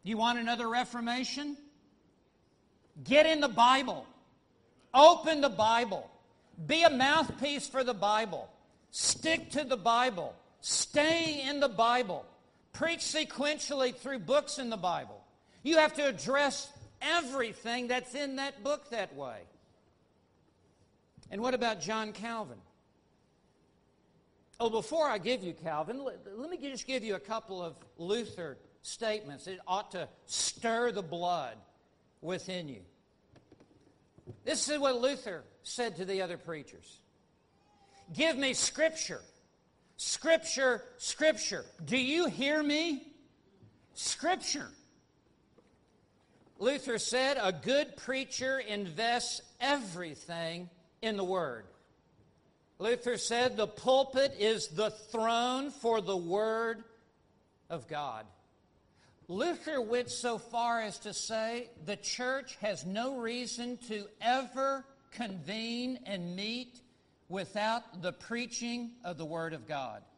You want another Reformation? Get in the Bible. Open the Bible. Be a mouthpiece for the Bible. Stick to the Bible. Stay in the Bible. Preach sequentially through books in the Bible. You have to address everything that's in that book that way. And what about John Calvin? Oh, before I give you Calvin, let me just give you a couple of Luther statements. It ought to stir the blood within you. This is what Luther said to the other preachers. Give me Scripture. Scripture, Scripture. Do you hear me? Scripture. Luther said, a good preacher invests everything in the Word. Luther said, the pulpit is the throne for the Word of God. Luther went so far as to say the church has no reason to ever convene and meet without the preaching of the Word of God.